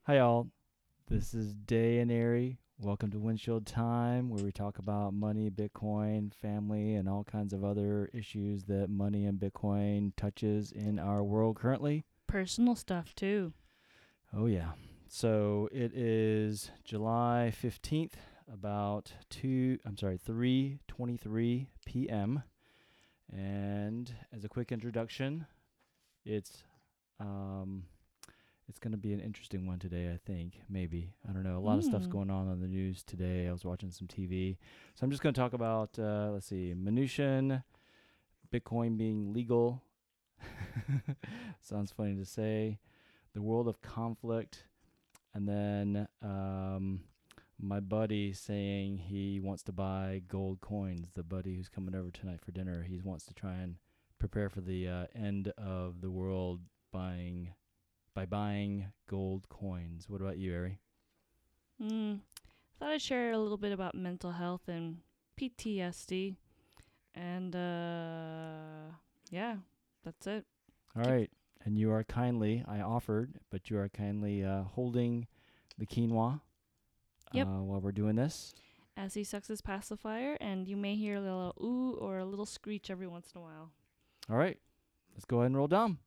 Hi, all. This is Day and Airy. Welcome to Windshield Time, where we talk about money, Bitcoin, family, and all kinds of other issues that money and Bitcoin touches in our world currently. Personal stuff, too. Oh, yeah. So it is July 15th, about 3:23 p.m. And as a quick introduction, it's going to be an interesting one today, I think. Maybe. I don't know. A lot of stuff's going on the news today. I was watching some TV. So I'm just going to talk about, Mnuchin, Bitcoin being legal. Sounds funny to say. The world of conflict. And then my buddy saying he wants to buy gold coins. The buddy who's coming over tonight for dinner, he wants to try and prepare for the end of the world by buying gold coins. What about you, Ari? Thought I'd share a little bit about mental health and PTSD. And, yeah, that's it. All right. And you are kindly, I offered, but you are kindly holding the quinoa while we're doing this. As he sucks his pacifier, and you may hear a little ooh or a little screech every once in a while. All right. Let's go ahead and roll Dom.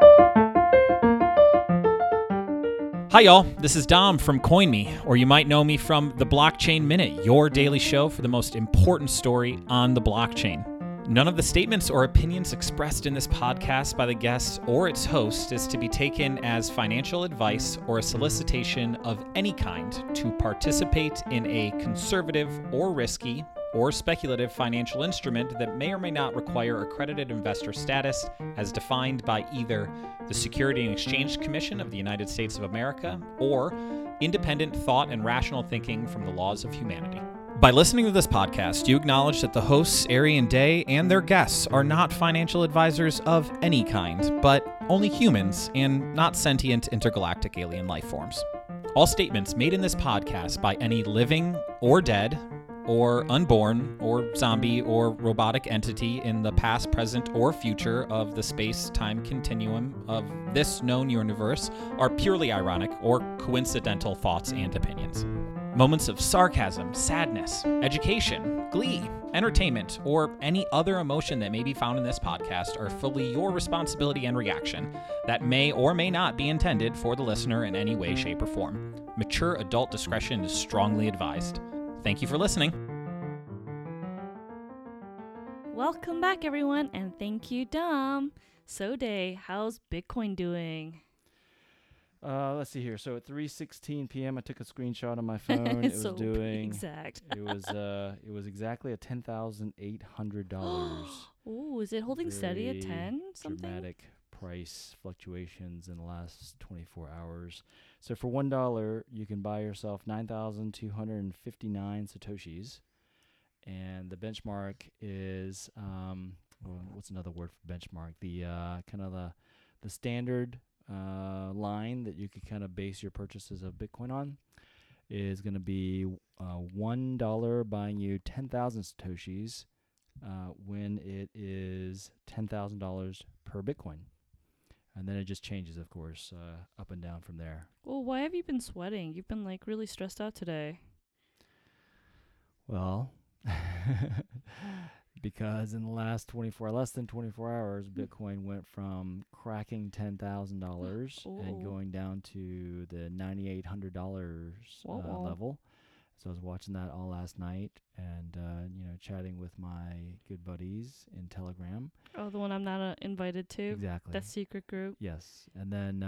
Hi, y'all. This is Dom from CoinMe, or you might know me from the Blockchain Minute, your daily show for the most important story on the blockchain. None of the statements or opinions expressed in this podcast by the guest or its host is to be taken as financial advice or a solicitation of any kind to participate in a conservative or risky or speculative financial instrument that may or may not require accredited investor status as defined by either the Securities and Exchange Commission of the United States of America or independent thought and rational thinking from the laws of humanity. By listening to this podcast, you acknowledge that the hosts, Ari and Day, and their guests are not financial advisors of any kind, but only humans and not sentient intergalactic alien life forms. All statements made in this podcast by any living or dead, or unborn, or zombie, or robotic entity in the past, present, or future of the space-time continuum of this known universe are purely ironic or coincidental thoughts and opinions. Moments of sarcasm, sadness, education, glee, entertainment, or any other emotion that may be found in this podcast are fully your responsibility and reaction that may or may not be intended for the listener in any way, shape, or form. Mature adult discretion is strongly advised. Thank you for listening. Welcome back, everyone, and thank you, Dom. So, Day, how's Bitcoin doing? Let's see here. So at 3:16 p.m., I took a screenshot on my phone. It was so doing exact. It was exactly at $10,800. Oh, is it holding steady at 10 something? Dramatic price fluctuations in the last 24 hours. So for $1, you can buy yourself 9,259 satoshis, and the benchmark is what's another word for benchmark? The kind of the standard line that you could kind of base your purchases of Bitcoin on is going to be $1 buying you 10,000 satoshis when it is $10,000 per Bitcoin. And then it just changes, of course, up and down from there. Well, why have you been sweating? You've been like really stressed out today. Well, because in the last less than 24 hours, Bitcoin went from cracking $10,000 and going down to the $9,800 level. So I was watching that all last night and, chatting with my good buddies in Telegram. Oh, the one I'm not invited to? Exactly. That secret group? Yes. And then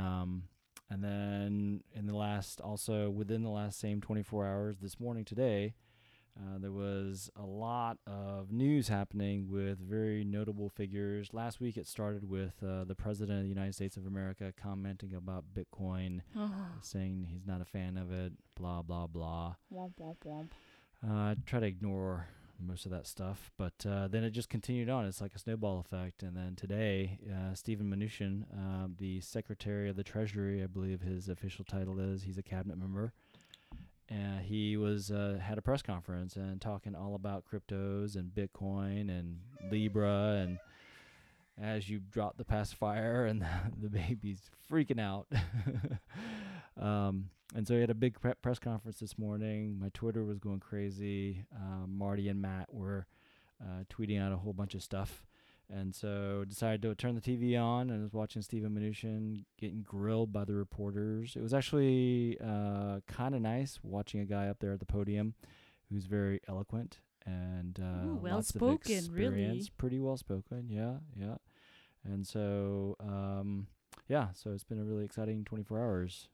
within the last same 24 hours, this morning today, there was a lot of news happening with very notable figures. Last week it started with the President of the United States of America commenting about Bitcoin, saying he's not a fan of it, blah, blah, blah. Womp, womp, womp. I try to ignore most of that stuff, but then it just continued on. It's like a snowball effect. And then today, Steven Mnuchin, the Secretary of the Treasury, I believe his official title is, he's a cabinet member, he had a press conference and talking all about cryptos and Bitcoin and Libra, and as you drop the pacifier and the baby's freaking out. And so he had a big press conference this morning. My Twitter was going crazy. Marty and Matt were tweeting out a whole bunch of stuff. And so decided to turn the TV on and was watching Stephen Mnuchin getting grilled by the reporters. It was actually kind of nice watching a guy up there at the podium who's very eloquent and lots of well-spoken, experience. really. Pretty well spoken, yeah. And so, so it's been a really exciting 24 hours.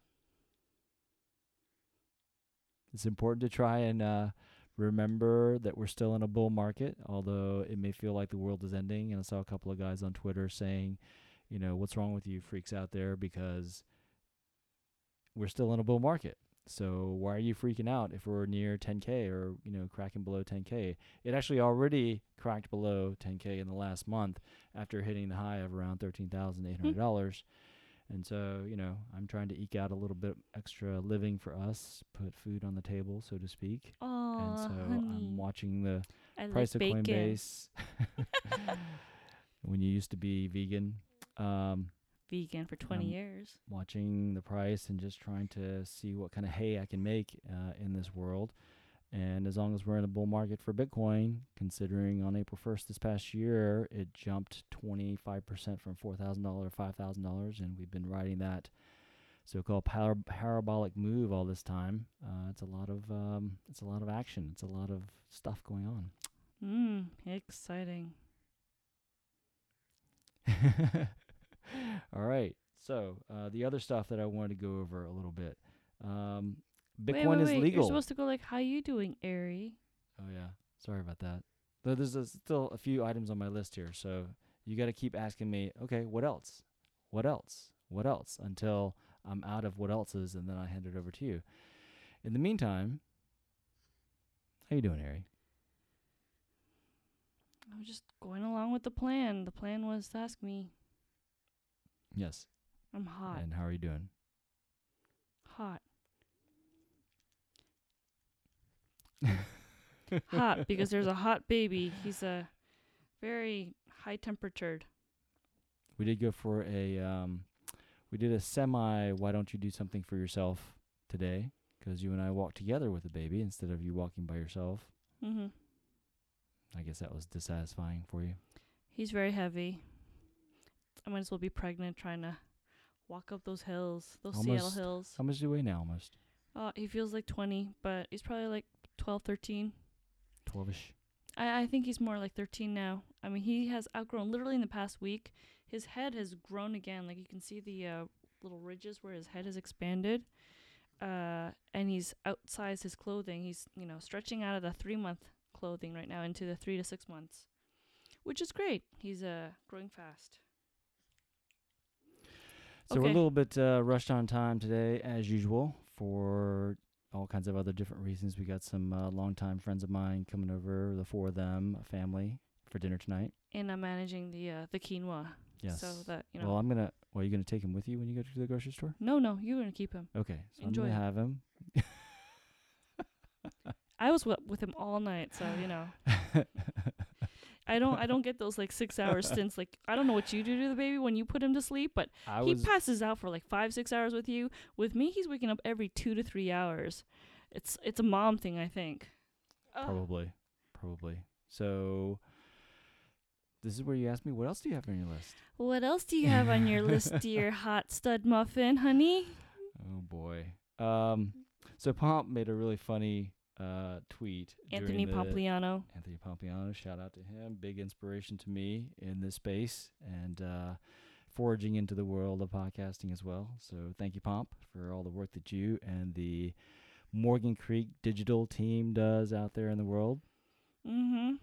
It's important to try and remember that we're still in a bull market, although it may feel like the world is ending. And I saw a couple of guys on Twitter saying, what's wrong with you freaks out there, because we're still in a bull market. So why are you freaking out if we're near 10K or, cracking below 10K? It actually already cracked below 10K in the last month after hitting the high of around $13,800. And so, I'm trying to eke out a little bit extra living for us, put food on the table, so to speak. And so I'm watching the price of Coinbase. When you used to be vegan. Vegan for 20 years. Watching the price and just trying to see what kind of hay I can make in this world. And as long as we're in a bull market for Bitcoin, considering on April 1st this past year, it jumped 25% from $4,000 to $5,000, and we've been riding that so-called parabolic move all this time. It's a lot of action. It's a lot of stuff going on. Exciting. All right. So the other stuff that I wanted to go over a little bit. Bitcoin is legal. You're supposed to go like, how you doing, Ari? Oh, yeah. Sorry about that. But there's still a few items on my list here. So you got to keep asking me, okay, what else? What else? What else? Until I'm out of what else is, and then I hand it over to you. In the meantime, how you doing, Ari? I'm just going along with the plan. The plan was to ask me. Yes. I'm hot. And how are you doing? Hot. Hot because there's a hot baby. He's a very high temperatured. We did go for we did a semi why don't you do something for yourself today, because you and I walked together with the baby instead of you walking by yourself. Mm-hmm. I guess that was dissatisfying for you. He's very heavy. I might as well be pregnant trying to walk up those hills, those Seattle hills. How much do you weigh now almost? He feels like 20, but he's probably like 12, 13. 12-ish. I think he's more like 13 now. I mean, he has outgrown, literally in the past week, his head has grown again. Like, you can see the little ridges where his head has expanded. And he's outsized his clothing. He's, stretching out of the 3-month clothing right now into the 3 to 6 months, which is great. He's growing fast. So we're a little bit rushed on time today, as usual, for all kinds of other different reasons. We got some longtime friends of mine coming over, the 4 of them, a family, for dinner tonight. And I'm managing the quinoa. Yes. So that, Well, are you going to take him with you when you go to the grocery store? No, you're going to keep him. Okay. So enjoy. I'm going to have him. I was with him all night, so, I don't get those like 6-hour stints. Like, I don't know what you do to the baby when you put him to sleep, but he passes out for like 5-6 hours with you. With me, he's waking up every 2 to 3 hours. It's a mom thing, I think. Probably. So this is where you ask me, what else do you have on your list? What else do you have on your list, dear hot stud muffin, honey? Oh boy. So Pomp made a really funny tweet. Anthony Pompliano, shout out to him. Big inspiration to me in this space and foraging into the world of podcasting as well. So thank you, Pomp, for all the work that you and the Morgan Creek digital team does out there in the world. Mm-hmm.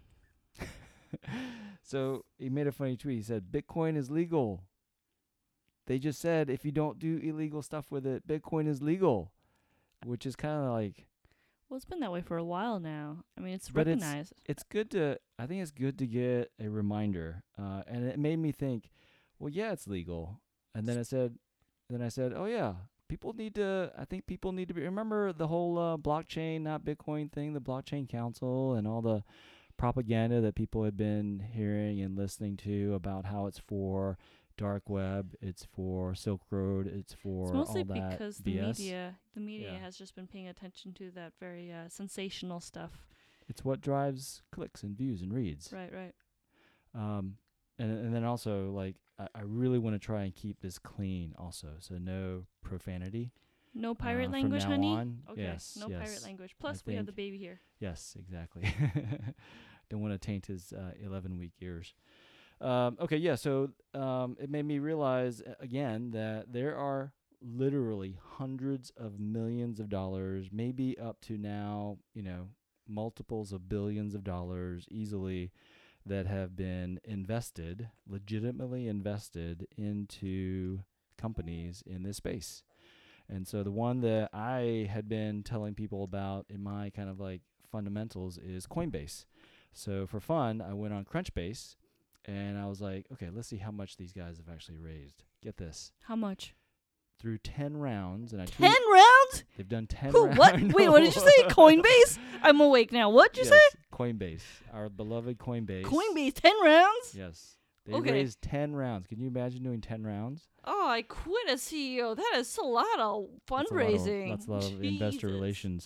So he made a funny tweet. He said, Bitcoin is legal. They just said if you don't do illegal stuff with it, Bitcoin is legal, which is kind of like... Well, it's been that way for a while now. I mean, it's recognized. It's good to... I think it's good to get a reminder. And it made me think, well, yeah, it's legal. And then I said, oh, yeah, people need to be... Remember the whole blockchain, not Bitcoin thing, the Blockchain Council and all the propaganda that people had been hearing and listening to about how it's for dark web, it's for Silk Road, it's for It's mostly all that because BS. the media Yeah. has just been paying attention to that very sensational stuff. It's what drives clicks and views and reads. Right, right. And then also, like, I really want to try and keep this clean also. So no profanity. No pirate from language, now honey? on. Okay, Yes, no yes. pirate language. Plus, we have the think- baby here. Yes, exactly. Don't want to taint his 11-week years. Okay, yeah, so it made me realize, again, that there are literally hundreds of millions of dollars, maybe up to now, multiples of billions of dollars easily, that have been legitimately invested into companies in this space. And so the one that I had been telling people about in my kind of like fundamentals is Coinbase. So for fun, I went on Crunchbase and I was like, okay, let's see how much these guys have actually raised. Get this. How much? Through 10 rounds. And 10 rounds? They've done 10 Who? rounds. What? Wait, what did you say? Coinbase? I'm awake now. What did you say? Coinbase. Our beloved Coinbase. Coinbase, 10 rounds? Yes. They Okay. raised 10 rounds. Can you imagine doing 10 rounds? Oh, I quit as CEO. That is a lot of fundraising. That's a lot of investor Jesus. relations.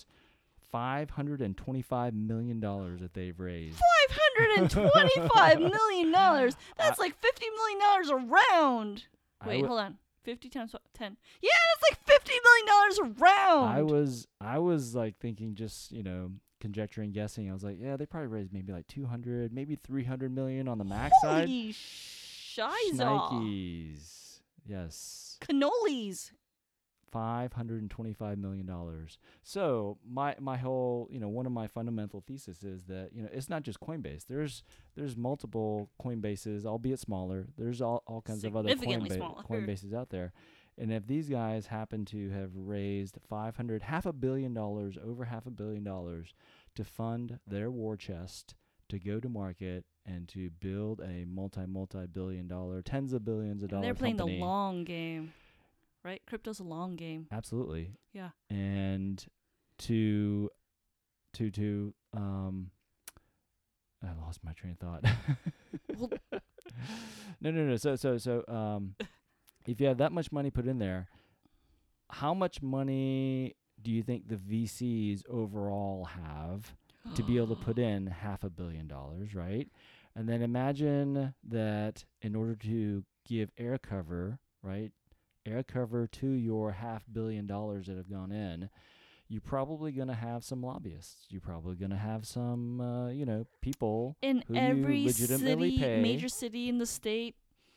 $525 million that they've raised. $525 million. That's like $50 million around. I Wait, wa- hold on. 50 times 10. Yeah, that's like $50 million around. I was like thinking, just, conjecturing, guessing. I was like, yeah, they probably raised maybe like 200, maybe 300 million on the max side. Holy shiza. Nikes. Yes. Cannolis. $525 million. So my whole, one of my fundamental thesis is that, it's not just Coinbase. There's multiple Coinbases, albeit smaller. There's all kinds of other Significantly smaller. Coinbases out there. And if these guys happen to have raised over $500 million to fund their war chest, to go to market and to build a multi-billion dollar, tens of billions of And dollar they're playing company. the long game. Right? Crypto's a long game. Absolutely. Yeah. And to I lost my train of thought. Well- No. So if you have that much money put in there, how much money do you think the VCs overall have to be able to put in $500 million, right? And then imagine that in order to give air cover, right? Air cover to your $500 million that have gone in, you're probably going to have some lobbyists. You're probably going to have some, people In who you every legitimately city, pay. major city in the state,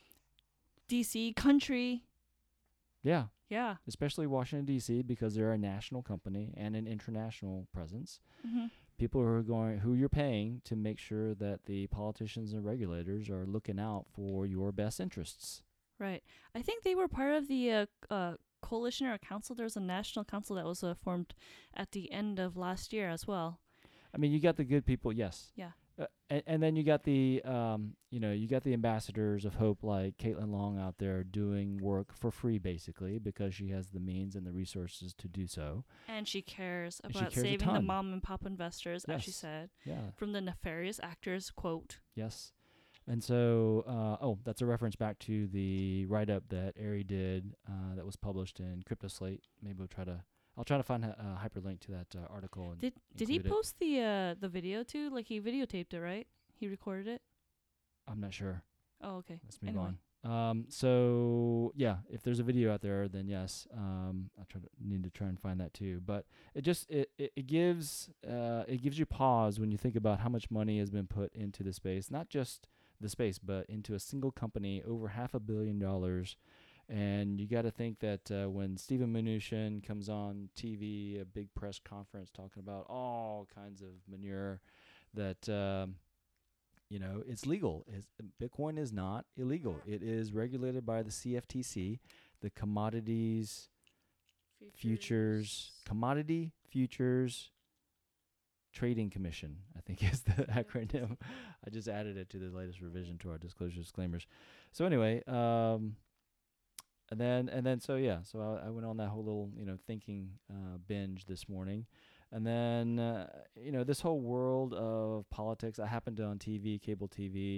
DC, country. Yeah, Yeah. especially Washington, D.C., because they're a national company and an international presence. Mm-hmm. People who you're paying to make sure that the politicians and regulators are looking out for your best interests. Right. I think they were part of the coalition or council. There was a national council that was formed at the end of last year as well. I mean, you got the good people, yes. Yeah. And then you got the, you got the ambassadors of hope like Caitlin Long out there doing work for free, basically, because she has the means and the resources to do so. And she cares And she about cares a saving the ton. mom and pop investors, as she Yes. said, Yeah. from the nefarious actors, quote. Yes. And so, that's a reference back to the write-up that Ari did that was published in Crypto Slate. Maybe I'll try to find a hyperlink to that article. And Did he include it. post the video too? Like he videotaped it, right? He recorded it? I'm not sure. Oh, okay. Let's move Anyway. on. So yeah, if there's a video out there, then yes, need to try and find that too. But it just it gives you pause when you think about how much money has been put into the space, not just the space, but into a single company, over $500 million. And you got to think that when Stephen Mnuchin comes on TV, a big press conference talking about all kinds of manure, that it's legal. Bitcoin is not illegal. It is regulated by the CFTC, the Commodity Futures Trading Commission, I think is the acronym. I just added it to the latest revision to our disclosure disclaimers. So anyway, so I went on that whole little thinking binge this morning. And then, this whole world of politics, I happened to on TV, cable TV,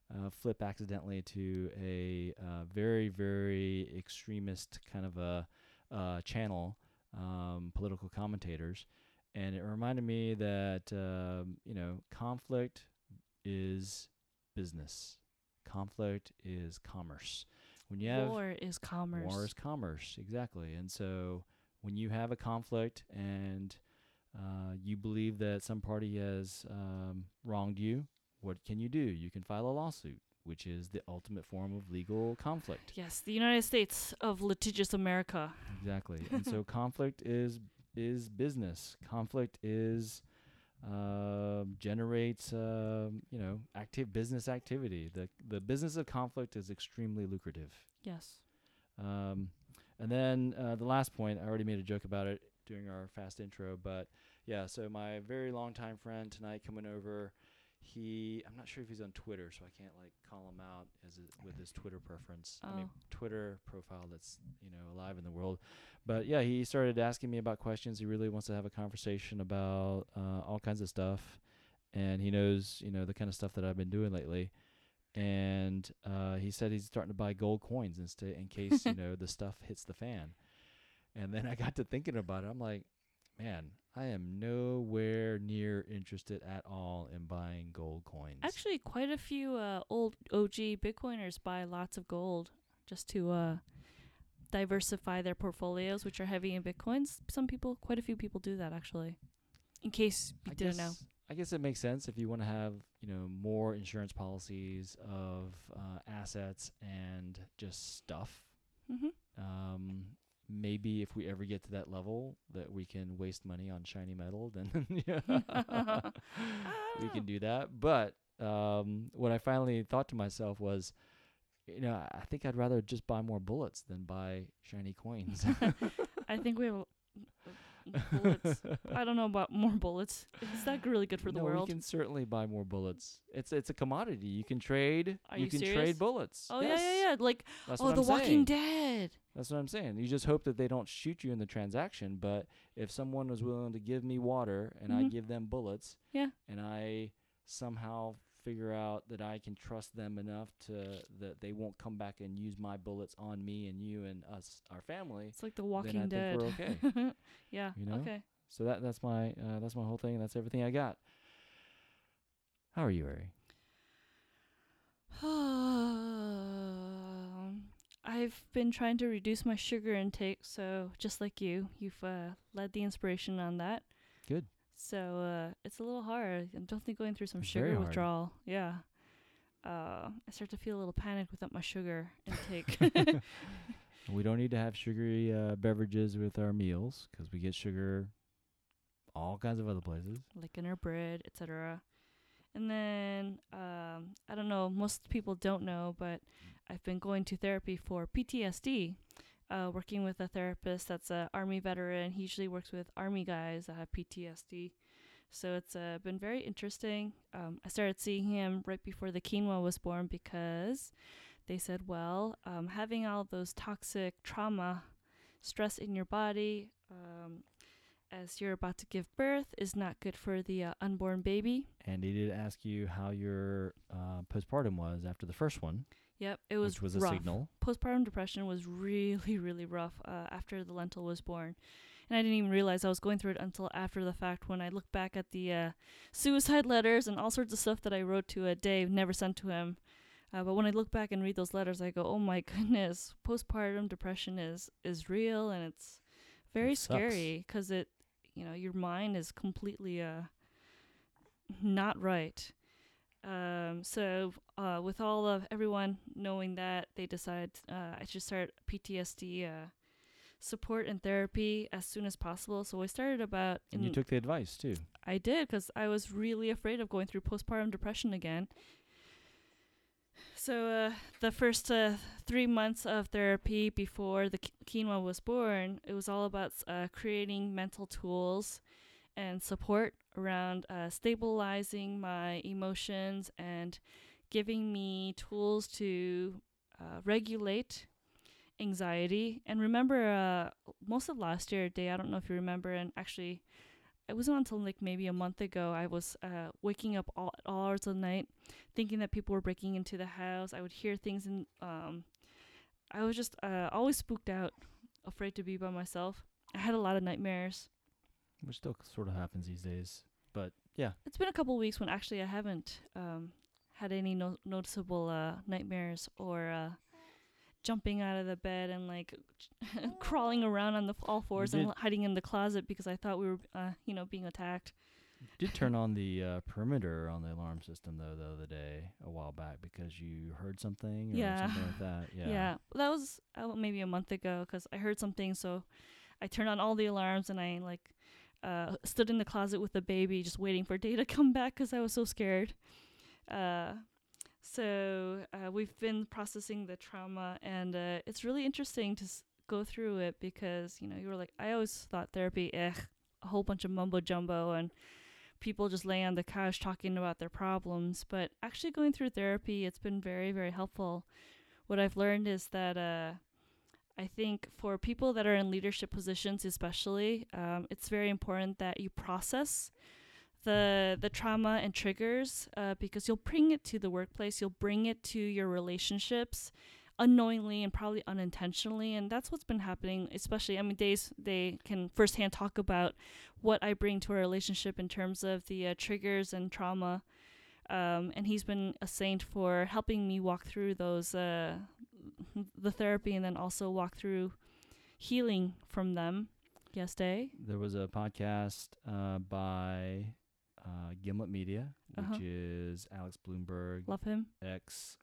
flip accidentally to a very, very extremist kind of a channel, political commentators. And it reminded me that, conflict is business. Conflict is commerce. When you have War is commerce. war is commerce, exactly. And so when you have a conflict and you believe that some party has wronged you, what can you do? You can file a lawsuit, which is the ultimate form of legal conflict. Yes, the United States of litigious America. Exactly. And so conflict is business. Conflict is generates active business activity. The business of conflict is extremely lucrative. Yes. And then the last point, I already made a joke about it during our fast intro, but yeah, so my very long-time friend tonight coming over, I'm not sure if he's on Twitter, so I can't call him out with his Twitter preference. I mean, Twitter profile that's, alive in the world. But yeah, he started asking me about questions. He really wants to have a conversation about all kinds of stuff. And he knows, the kind of stuff that I've been doing lately. And he said he's starting to buy gold coins in case, the stuff hits the fan. And then I got to thinking about it. I'm like, man, I am nowhere near interested at all in buying gold coins. Actually, quite a few old OG Bitcoiners buy lots of gold just to diversify their portfolios, which are heavy in Bitcoins. Quite a few people do that, actually. In case you didn't know. I guess it makes sense if you want to have, more insurance policies of assets and just stuff. Mm-hmm. Maybe if we ever get to that level that we can waste money on shiny metal, then we can do that. But what I finally thought to myself was, I think I'd rather just buy more bullets than buy shiny coins. I think we have bullets. I don't know about more bullets. Is that really good for the world? We can certainly buy more bullets. It's a commodity. You can trade. Are you can serious? Trade bullets. Oh yes. yeah. Like That's The what I'm Walking saying. Dead. That's what I'm saying. You just hope that they don't shoot you in the transaction. But if someone was willing to give me water and I give them bullets, yeah, and I somehow figure out that I can trust them enough that they won't come back and use my bullets on me and you and us, our family. It's like The Walking then I Dead. think we're okay. Yeah. Okay. So that's my whole thing. That's everything I got. How are you, Ari? I've been trying to reduce my sugar intake, so just like you've led the inspiration on that. Good. So it's a little hard. I'm definitely going through some It's sugar very hard. withdrawal. Yeah. I start to feel a little panicked without my sugar intake. We don't need to have sugary beverages with our meals because we get sugar all kinds of other places. Like in our bread, etc. And then, I don't know, most people don't know, but I've been going to therapy for PTSD, working with a therapist that's an Army veteran. He usually works with Army guys that have PTSD. So it's been very interesting. I started seeing him right before the quinoa was born because they said, well, having all those toxic trauma, stress in your body, as you're about to give birth is not good for the unborn baby. And he did ask you how your postpartum was after the first one. Yep, it was which was rough. a signal. Postpartum depression was really, really rough after the lentil was born. And I didn't even realize I was going through it until after the fact when I look back at the suicide letters and all sorts of stuff that I wrote to Dave, never sent to him. But when I look back and read those letters, I go, oh my goodness, postpartum depression is real, and it's very scary because your mind is completely not right. So with all of everyone knowing that, they decided I should start PTSD support and therapy as soon as possible. So I started about... And you took the advice, too. I did, because I was really afraid of going through postpartum depression again. So the first 3 months of therapy before the quinoa was born, it was all about creating mental tools and support around stabilizing my emotions and giving me tools to regulate anxiety. And remember, most of last year, Day, I don't know if you remember, and actually it wasn't until like maybe a month ago I was waking up all hours of the night, thinking that people were breaking into the house. I would hear things, and I was just always spooked out, afraid to be by myself. I had a lot of nightmares. Which still sort of happens these days. But yeah, It's been a couple weeks when actually I haven't had any noticeable nightmares or jumping out of the bed and like crawling around on the all fours and did- hiding in the closet because I thought we were, being attacked. did turn on the perimeter on the alarm system though the other day, a while back, because you heard something or Yeah. something like that. Yeah. Yeah, that was maybe a month ago because I heard something, so I turned on all the alarms and I like stood in the closet with the baby, just waiting for Day to come back because I was so scared. So we've been processing the trauma, and it's really interesting to go through it because you were like, I always thought therapy, a whole bunch of mumbo jumbo and people just laying on the couch talking about their problems. But actually going through therapy, it's been very, very helpful. What I've learned is that I think for people that are in leadership positions especially, it's very important that you process the trauma and triggers because you'll bring it to the workplace, you'll bring it to your relationships unknowingly and probably unintentionally, and that's what's been happening. Especially, they can firsthand talk about what I bring to our relationship in terms of the triggers and trauma, and he's been a saint for helping me walk through those the therapy and then also walk through healing from them. Yes, Day? There was a podcast by Gimlet Media, which is Alex Bloomberg, Love him. ex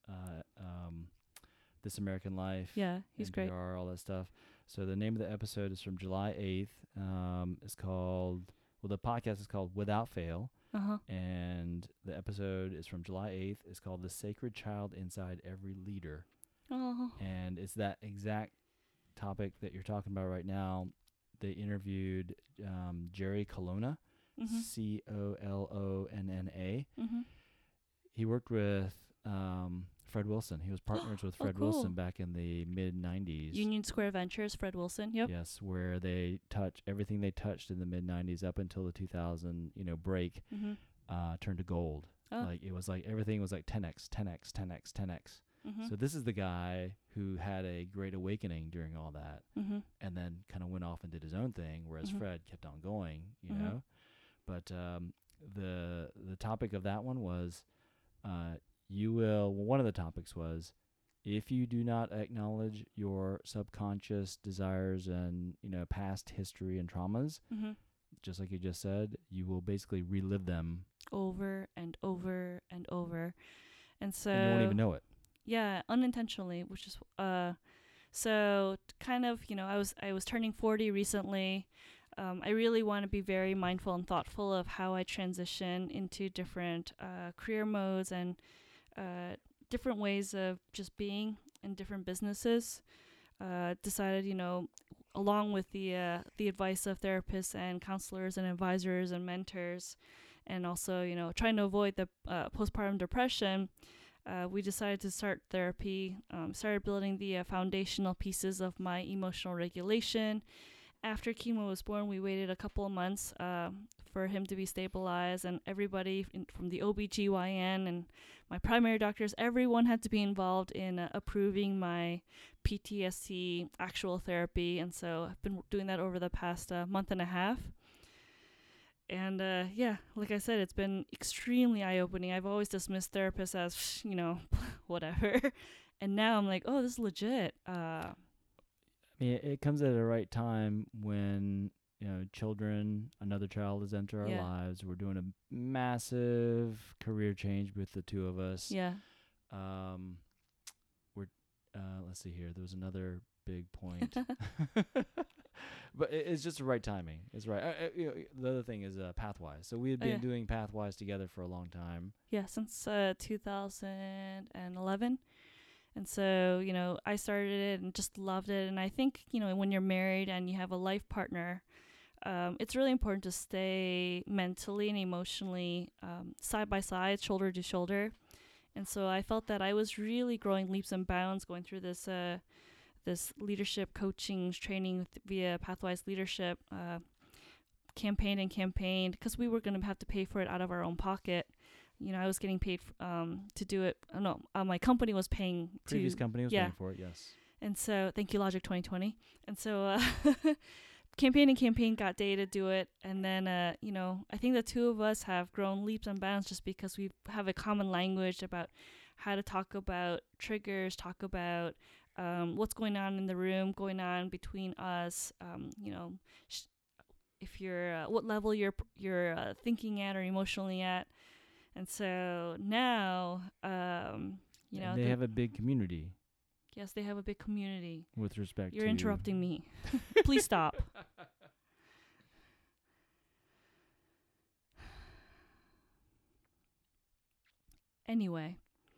This American Life. Yeah, he's great. NPR, all that stuff. So the name of the episode is from July 8th. It's called, the podcast is called Without Fail. Uh-huh. And the episode is from July 8th. It's called The Sacred Child Inside Every Leader. Oh. And it's that exact topic that you're talking about right now. They interviewed Jerry Colonna, Mm-hmm. Colonna. Mm-hmm. He worked with Fred Wilson. He was partners with Fred cool. Wilson back in the mid-'90s. Union Square Ventures, Fred Wilson. Yep. Yes, where they everything they touched in the mid-'90s up until the 2000 break Mm-hmm. turned to gold. Oh. Like it was like everything was like 10x, 10x, 10x, 10x. Mm-hmm. So this is the guy who had a great awakening during all that, Mm-hmm. and then kind of went off and did his own thing, whereas Mhm. Fred kept on going, you Mhm. know. But the topic of that one was, one of the topics was, if you do not acknowledge your subconscious desires and past history and traumas, Mm-hmm. just like you just said, you will basically relive them, Over and over and over, and so and you won't even know it. Yeah, unintentionally, which is so kind of, I was turning 40 recently. I really want to be very mindful and thoughtful of how I transition into different career modes and different ways of just being in different businesses. Decided, along with the advice of therapists and counselors and advisors and mentors, and also, trying to avoid the postpartum depression, we decided to start therapy, started building the foundational pieces of my emotional regulation. After Chemo was born, we waited a couple of months for him to be stabilized, and everybody from the OBGYN and my primary doctors, everyone had to be involved in approving my PTSD actual therapy, and so I've been doing that over the past month and a half. And like I said, it's been extremely eye-opening. I've always dismissed therapists as, whatever. And now I'm like, oh, this is legit. I mean, it comes at the right time when another child has entered our Yeah. lives. We're doing a massive career change with the two of us. Yeah. Let's see here. There was another big point, but it's just the right timing. It's right. The other thing is Pathwise. So we had been doing Pathwise together for a long time. Yeah, since 2011. And so, I started it and just loved it. And I think, when you're married and you have a life partner, it's really important to stay mentally and emotionally side by side, shoulder to shoulder. And so I felt that I was really growing leaps and bounds going through this this leadership coaching training via Pathwise Leadership. campaigned because we were going to have to pay for it out of our own pocket. I was getting paid to do it. No, my company was paying. Previous company was paying for it, yes. And so, thank you, Logic 2020. And so, campaign got Day to do it. And then, I think the two of us have grown leaps and bounds just because we have a common language about how to talk about triggers, talk about what's going on in the room, going on between us, if you're what level you're thinking at or emotionally at. And so now, they have a big community. Yes, they have a big community. With respect You're to... interrupting me. Please stop. Anyway,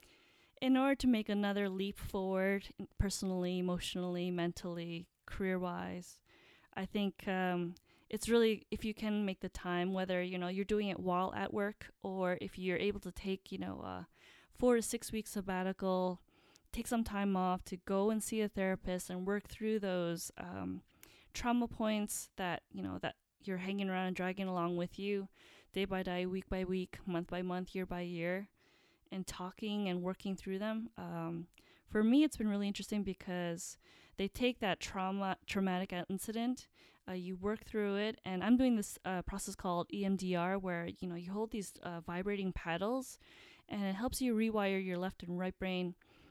in order to make another leap forward, personally, emotionally, mentally, career-wise, I think it's really, if you can make the time, whether, you're doing it while at work, or if you're able to take, 4 to 6 weeks sabbatical, take some time off to go and see a therapist and work through those trauma points that, that you're hanging around and dragging along with you day by day, week by week, month by month, year by year, and talking and working through them. For me, it's been really interesting because they take that traumatic incident, you work through it, and I'm doing this process called EMDR, where you hold these vibrating paddles, and it helps you rewire your left and right brain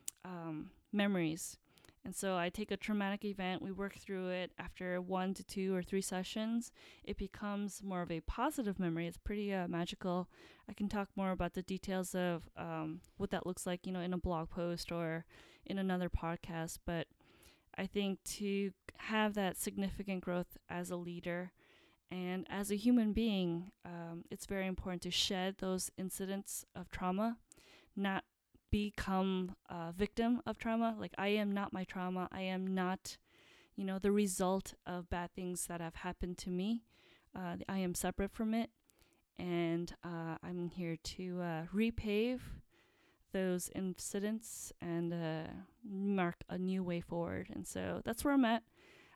memories. And so I take a traumatic event, we work through it. After 1 to 2 or 3 sessions, it becomes more of a positive memory. It's pretty magical. I can talk more about the details of what that looks like, in a blog post or in another podcast. But I think to have that significant growth as a leader and as a human being, it's very important to shed those incidents of trauma, not become a victim of trauma. Like, I am not my trauma. I am not, the result of bad things that have happened to me. I am separate from it. And I'm here to repave those incidents and mark a new way forward. And so that's where I'm at.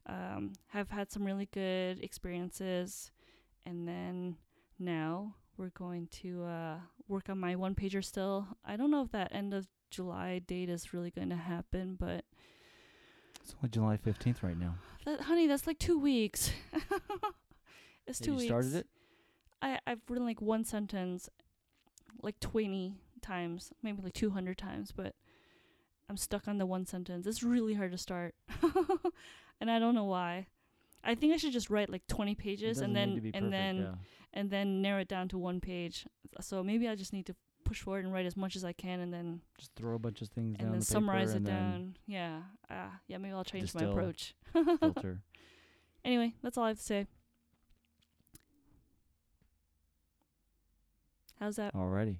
Have had some really good experiences. And then now we're going to work on my one-pager still. I don't know if that end of July date is really going to happen, but... It's only July 15th right now. Honey, that's like 2 weeks. It's 2 weeks. You started it? I've written like one sentence like 20 times, maybe like 200 times, but I'm stuck on the one sentence. It's really hard to start. And I don't know why. I think I should just write like 20 pages and then narrow it down to 1 page. So maybe I just need to push forward and write as much as I can, and then just throw a bunch of things down and then the summarize paper it down. Yeah. Maybe I'll change my distill, approach. filter. Anyway, that's all I have to say. How's that? Alrighty.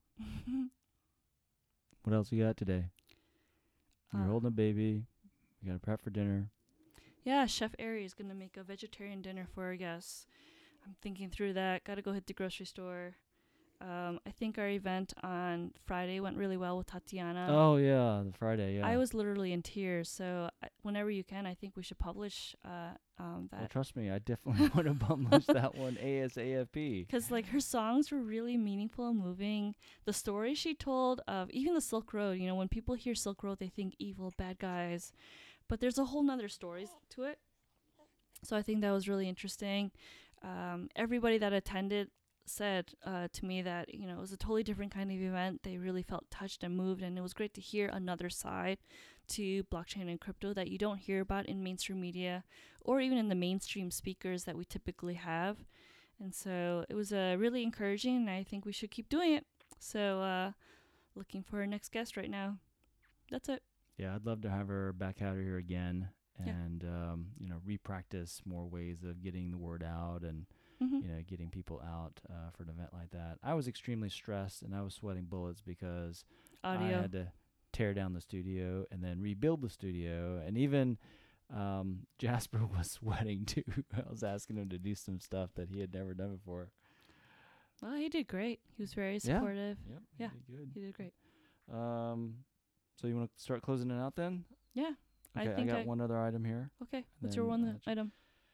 What else you got today? You're holding a baby. You got to prep for dinner. Yeah, Chef Ari is going to make a vegetarian dinner for our guests. I'm thinking through that. Got to go hit the grocery store. I think our event on Friday went really well with Tatiana. Oh, yeah, the Friday, yeah. I was literally in tears. So whenever you can, I think we should publish that. Well, trust me, I definitely want to publish that one ASAP. Because, like, her songs were really meaningful and moving. The story she told of even the Silk Road, when people hear Silk Road, they think evil, bad guys. But there's a whole nother story to it. So I think that was really interesting. Everybody that attended said to me that, it was a totally different kind of event. They really felt touched and moved, and it was great to hear another side to blockchain and crypto that you don't hear about in mainstream media or even in the mainstream speakers that we typically have. And so it was really encouraging, and I think we should keep doing it. So looking for our next guest right now. That's it. Yeah, I'd love to have her back out here again and, re-practice more ways of getting the word out and, getting people out for an event like that. I was extremely stressed, and I was sweating bullets because Audio. I had to tear down the studio and then rebuild the studio. And even Jasper was sweating, too. I was asking him to do some stuff that he had never done before. Well, he did great. He was very supportive. Yep, he did good. He did great. So you want to start closing it out then? Yeah. Okay, I got one other item here. Okay. What's your one item?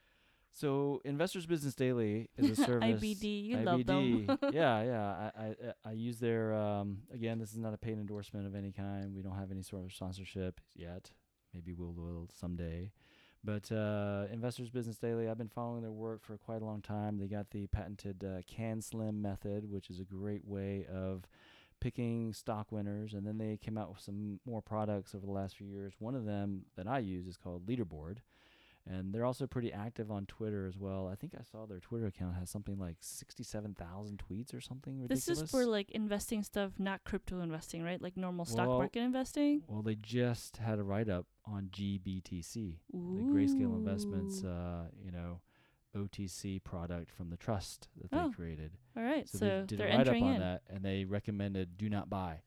So Investors Business Daily is a service. IBD, you love them. Yeah. I use their. Again, this is not a paid endorsement of any kind. We don't have any sort of sponsorship yet. Maybe we'll someday. But Investors Business Daily, I've been following their work for quite a long time. They got the patented CanSlim method, which is a great way of picking stock winners. And then they came out with some more products over the last few years. One of them that I use is called Leaderboard. And they're also pretty active on Twitter as well. I think I saw their Twitter account has something like 67,000 tweets or something ridiculous. This is for like investing stuff, not crypto investing, right? Like normal stock market investing? Well, they just had a write-up on GBTC, Ooh. the Grayscale Investments, OTC product from the trust that they created. All right, so they did they're a write-up entering on in. that, and they recommended do not buy.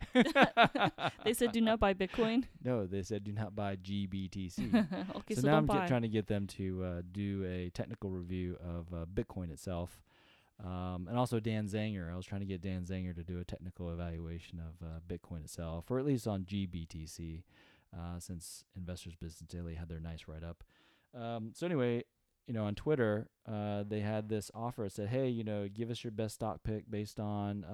They said do not buy Bitcoin. No, they said do not buy GBTC. Okay, So so now don't I'm buy. trying to get them to do a technical review of Bitcoin itself. And also Dan Zanger. I was trying to get Dan Zanger to do a technical evaluation of Bitcoin itself, or at least on GBTC, since Investors Business Daily had their nice write-up. So anyway, on Twitter, they had this offer. It said, hey, give us your best stock pick based on,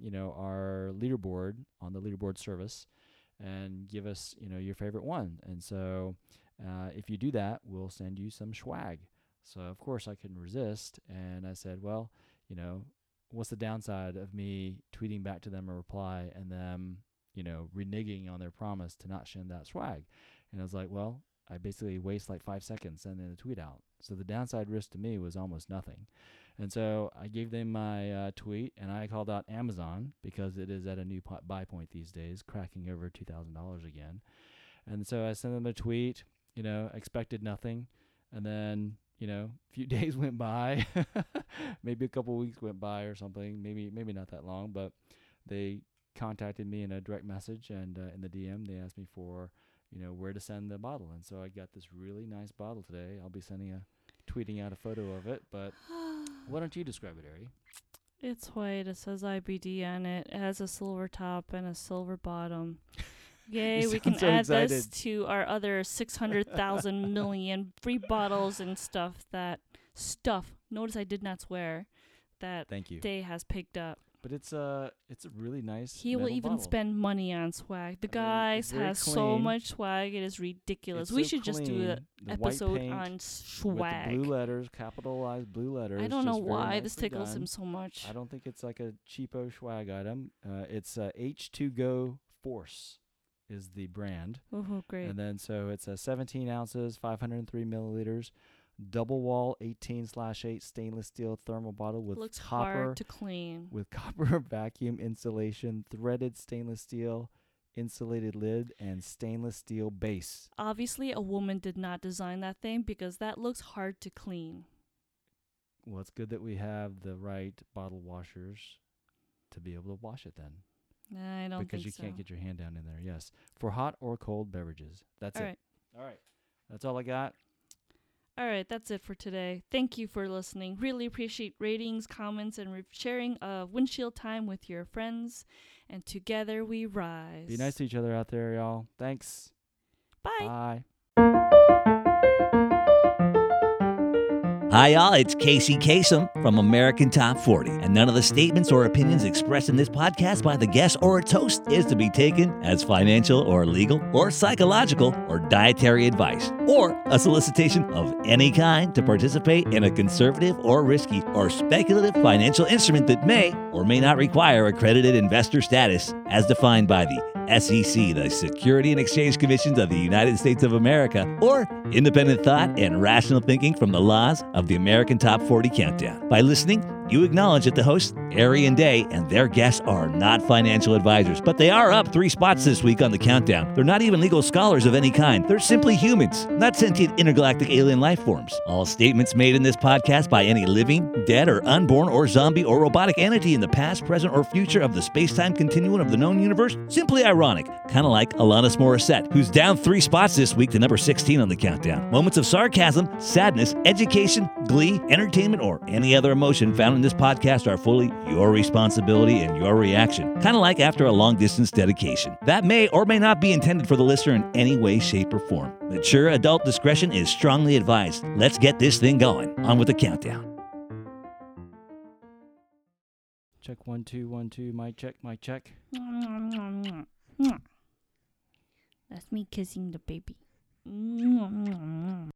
our leaderboard on the leaderboard service, and give us, your favorite one. And so if you do that, we'll send you some swag. So, of course, I couldn't resist. And I said, well, what's the downside of me tweeting back to them a reply and them, reneging on their promise to not send that swag? And I was like, well, I basically waste like 5 seconds sending a tweet out. So the downside risk to me was almost nothing. And so I gave them my tweet, and I called out Amazon because it is at a new buy point these days, cracking over $2,000 again. And so I sent them a tweet, expected nothing. And then, a few days went by, maybe a couple weeks went by or something, maybe not that long, but they contacted me in a direct message, and in the DM, they asked me for where to send the bottle. And so I got this really nice bottle today. I'll be tweeting out a photo of it, but why don't you describe it, Ari? It's white. It says IBD on it. It has a silver top and a silver bottom. Yay, we can add this to our other 600,000 million free bottles and stuff. Notice I did not swear. That Thank you. Day has picked up. But it's a really nice. He will even bottle. Spend money on swag. The guys has so much swag. It is ridiculous. We should just do an episode on swag. With the blue letters, capitalized blue letters. I don't know why this tickles him so much. I don't think it's like a cheapo swag item. It's H2Go Force is the brand. Oh, great. And then so it's 17 ounces, 503 milliliters. Double wall 18/8 stainless steel thermal bottle with looks copper hard to clean. With copper vacuum insulation, threaded stainless steel insulated lid, and stainless steel base. Obviously, a woman did not design that thing because that looks hard to clean. Well, it's good that we have the right bottle washers to be able to wash it then. I don't because think you so. can't get your hand down in there. Yes, for hot or cold beverages. That's all it. Right. All right. That's all I got. All right, that's it for today. Thank you for listening. Really appreciate ratings, comments, and sharing of Windshield Time with your friends. And together we rise. Be nice to each other out there, y'all. Thanks. Bye. Bye. Hi, y'all. It's Casey Kasem from American Top 40, and none of the statements or opinions expressed in this podcast by the guest or its host is to be taken as financial or legal or psychological or dietary advice or a solicitation of any kind to participate in a conservative or risky or speculative financial instrument that may or may not require accredited investor status as defined by the SEC, the Security and Exchange Commissions of the United States of America, or independent thought and rational thinking from the laws of the American Top 40 Countdown. By listening, you acknowledge that the hosts, Ari and Day, and their guests are not financial advisors, but they are up 3 spots this week on the countdown. They're not even legal scholars of any kind. They're simply humans, not sentient intergalactic alien life forms. All statements made in this podcast by any living, dead, or unborn, or zombie, or robotic entity in the past, present, or future of the space-time continuum of the known universe, simply ironic, kind of like Alanis Morissette, who's down 3 spots this week to number 16 on the countdown. Moments of sarcasm, sadness, education, glee, entertainment, or any other emotion found in this podcast are fully your responsibility and your reaction, kind of like after a long-distance dedication. That may or may not be intended for the listener in any way, shape, or form. Mature adult discretion is strongly advised. Let's get this thing going. On with the countdown. Check 1 2 1 2. Mic check. Mic check. That's me kissing the baby.